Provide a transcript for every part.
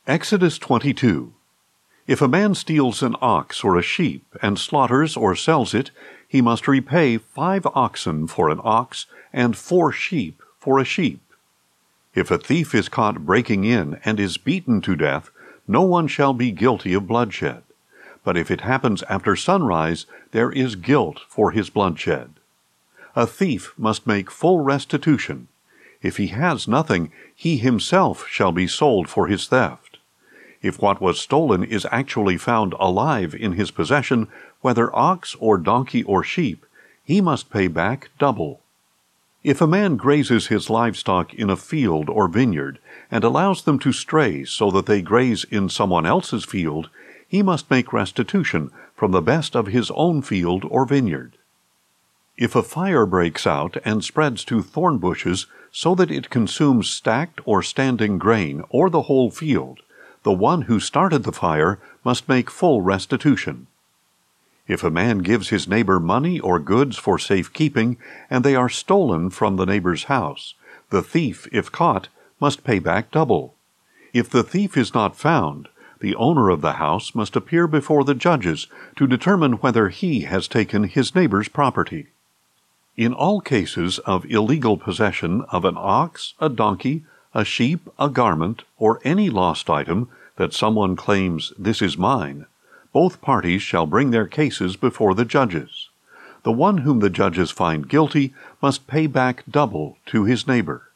Exodus 22. If a man steals an ox or a sheep, and slaughters or sells it, he must repay 5 oxen for an ox, and 4 sheep for a sheep. If a thief is caught breaking in, and is beaten to death, no one shall be guilty of bloodshed. But if it happens after sunrise, there is guilt for his bloodshed. A thief must make full restitution. If he has nothing, he himself shall be sold for his theft. If what was stolen is actually found alive in his possession, whether ox or donkey or sheep, he must pay back double. If a man grazes his livestock in a field or vineyard, and allows them to stray so that they graze in someone else's field, he must make restitution from the best of his own field or vineyard. If a fire breaks out and spreads to thorn bushes so that it consumes stacked or standing grain or the whole field, the one who started the fire must make full restitution. If a man gives his neighbor money or goods for safekeeping, and they are stolen from the neighbor's house, the thief, if caught, must pay back double. If the thief is not found, the owner of the house must appear before the judges to determine whether he has taken his neighbor's property. In all cases of illegal possession of an ox, a donkey, a sheep, a garment, or any lost item that someone claims, "This is mine," both parties shall bring their cases before the judges. The one whom the judges find guilty must pay back double to his neighbor.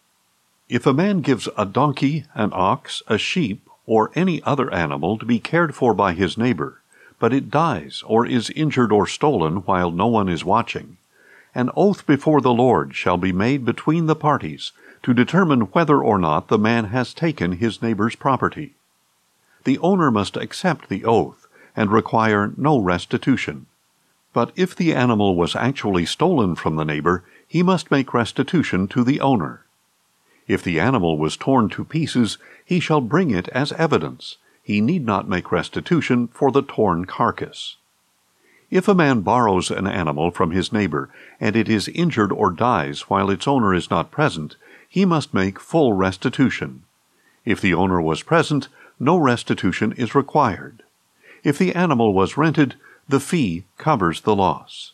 If a man gives a donkey, an ox, a sheep, or any other animal to be cared for by his neighbor, but it dies or is injured or stolen while no one is watching, an oath before the Lord shall be made between the parties to determine whether or not the man has taken his neighbor's property. The owner must accept the oath and require no restitution. But if the animal was actually stolen from the neighbor, he must make restitution to the owner. If the animal was torn to pieces, he shall bring it as evidence. He need not make restitution for the torn carcass. If a man borrows an animal from his neighbor, and it is injured or dies while its owner is not present, he must make full restitution. If the owner was present, no restitution is required. If the animal was rented, the fee covers the loss.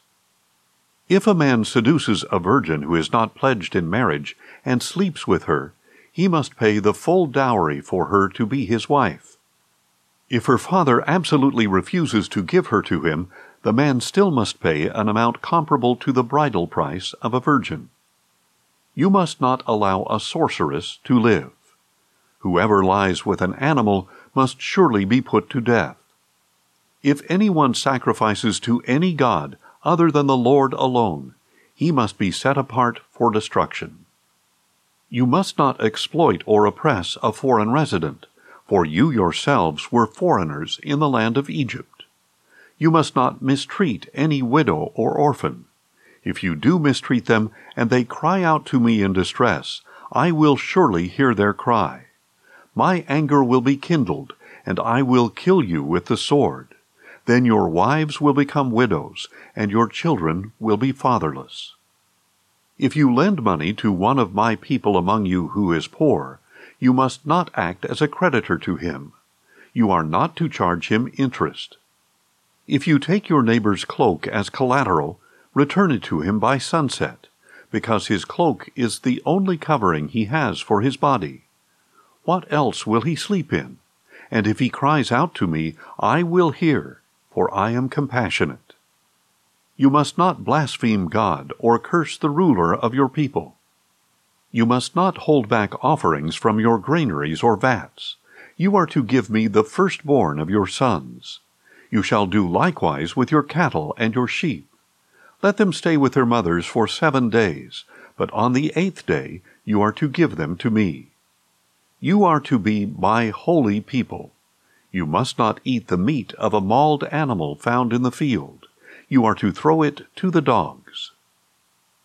If a man seduces a virgin who is not pledged in marriage and sleeps with her, he must pay the full dowry for her to be his wife. If her father absolutely refuses to give her to him, the man still must pay an amount comparable to the bridal price of a virgin. You must not allow a sorceress to live. Whoever lies with an animal must surely be put to death. If anyone sacrifices to any god other than the Lord alone, he must be set apart for destruction. You must not exploit or oppress a foreign resident, for you yourselves were foreigners in the land of Egypt. You must not mistreat any widow or orphan. If you do mistreat them, and they cry out to me in distress, I will surely hear their cry. My anger will be kindled, and I will kill you with the sword. Then your wives will become widows, and your children will be fatherless. If you lend money to one of my people among you who is poor, you must not act as a creditor to him. You are not to charge him interest. If you take your neighbor's cloak as collateral, return it to him by sunset, because his cloak is the only covering he has for his body. What else will he sleep in? And if he cries out to me, I will hear, for I am compassionate. You must not blaspheme God or curse the ruler of your people. You must not hold back offerings from your granaries or vats. You are to give me the firstborn of your sons. You shall do likewise with your cattle and your sheep. Let them stay with their mothers for 7 days, but on the 8th day you are to give them to me. You are to be my holy people. You must not eat the meat of a mauled animal found in the field. You are to throw it to the dogs.